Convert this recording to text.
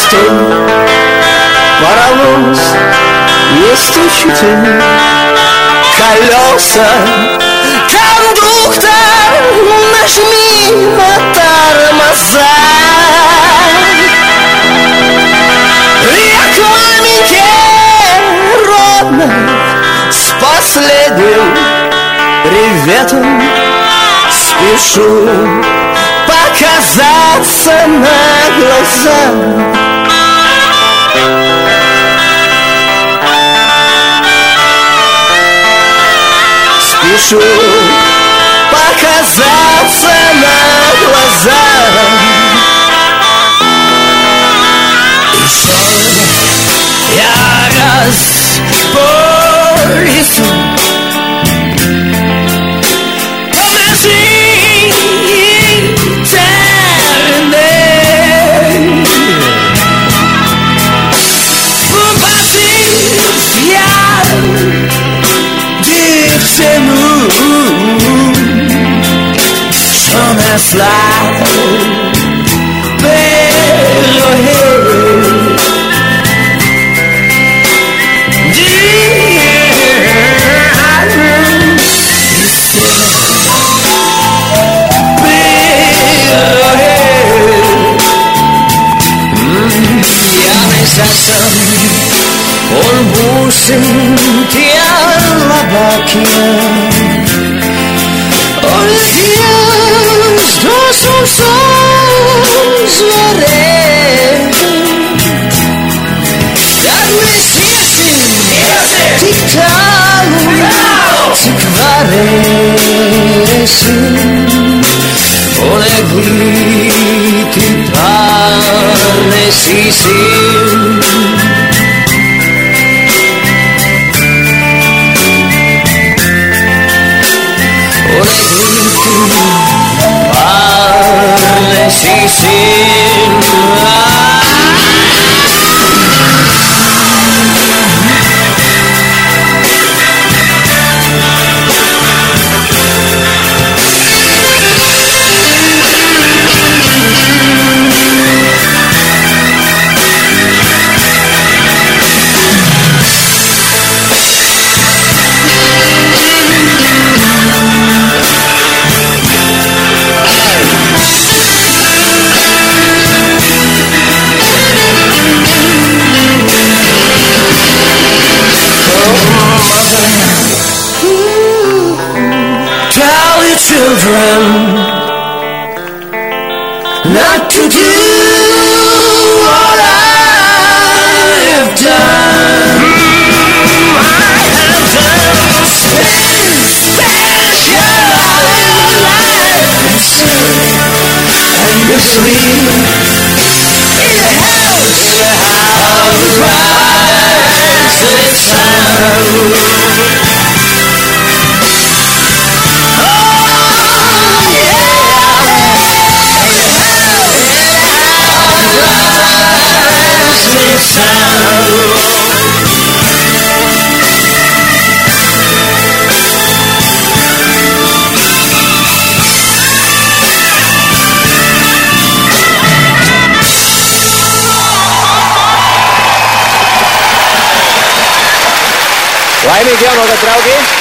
стой, паровоз, не стучите, колеса, кондуктор, нажми на тормоза. Я к маменьке родной с последним приветом спешу показаться на глаза. Спешу показаться на глаза. И шел я раз по лесу, fly, pero он бусинки лабаки. Children not to do what I have done. I have done special lives and the sleep in the house of rising sun. Laimīgi jauno gadu, draugi!